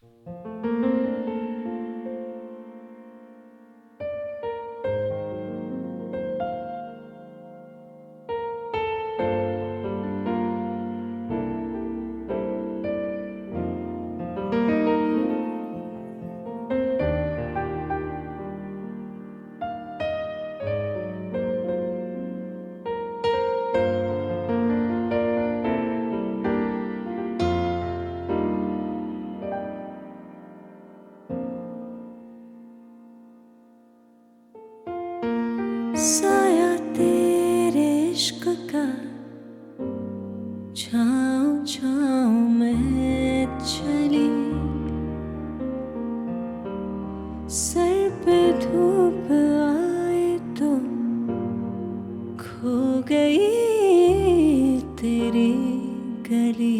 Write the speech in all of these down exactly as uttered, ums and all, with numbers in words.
साया तेरे इश्क का छाँव छाँव में चली, सर पे धूप आए तो खो गई तेरी गली।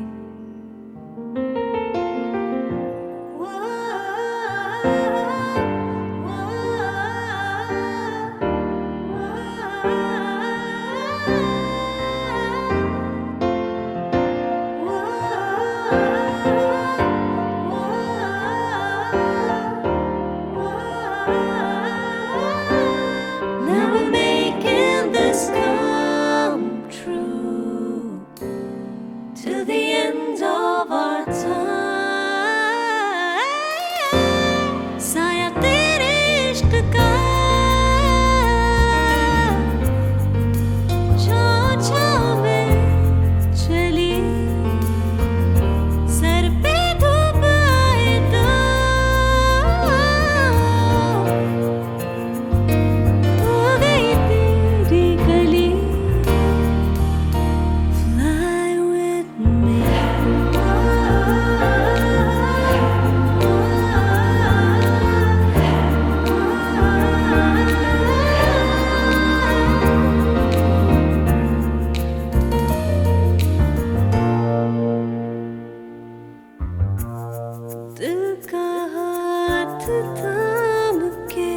दिल का हाथ थाम के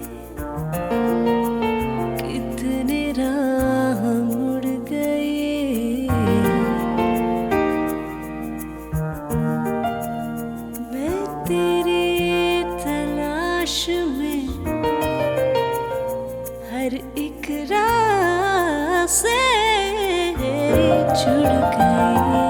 कितने राह मुड़ गए, मैं तेरी तलाश में हर एक राह से जुड़ गई।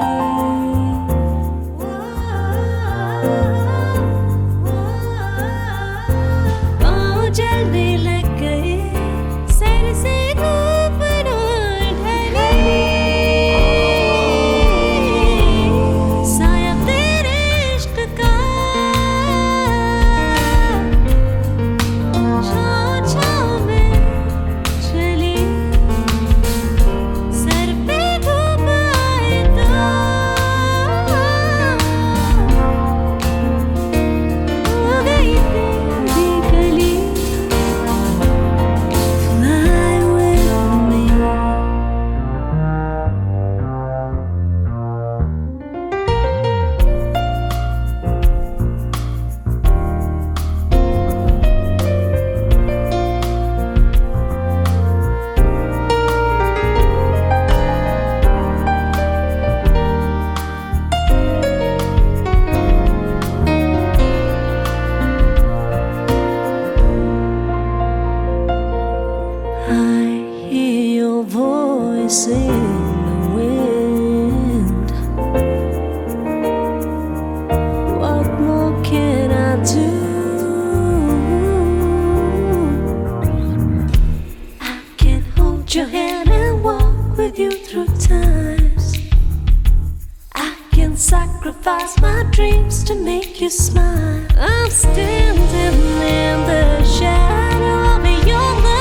Voice in the wind, what more can I do? I can hold your hand and walk with you through times. I can sacrifice my dreams to make you smile. I'm standing in the shadow of your love.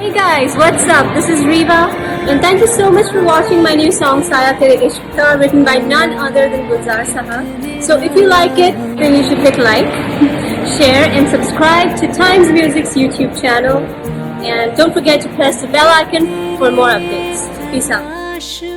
Hey guys, what's up? This is Riva, and thank you so much for watching my new song Saya Tere Ishq Tha, written by none other than Gulzar Saha. So if you like it, then you should click like, share and subscribe to Times Music's YouTube channel. And don't forget to press the bell icon for more updates. Peace out.